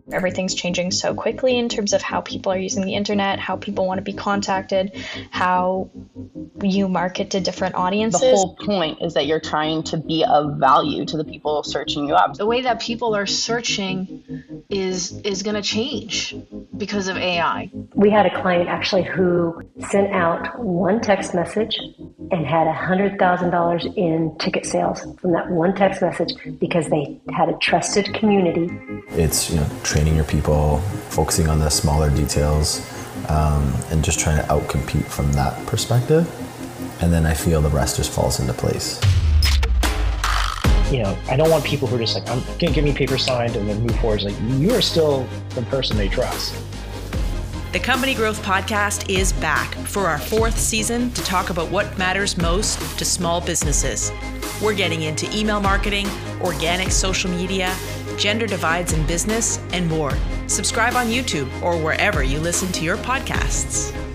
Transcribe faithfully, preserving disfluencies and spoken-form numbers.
Everything's changing so quickly in terms of how people are using the internet, how people want to be contacted, how you market to different audiences. The whole point is that you're trying to be of value to the people searching you up. The way that people are searching is is going to change because of A I. We had a client actually who sent out one text message and had one hundred thousand dollars in ticket sales from that one text message because they had a trusted community. It's, you know, training your people, focusing on the smaller details, um, and just trying to outcompete from that perspective. And then I feel the rest just falls into place. You know, I don't want people who are just like, I'm gonna give me paper signed and then move forward. It's like, you are still the person they trust. The Company Growth Podcast is back for our fourth season to talk about what matters most to small businesses. We're getting into email marketing, organic social media, gender divides in business, and more. Subscribe on YouTube or wherever you listen to your podcasts.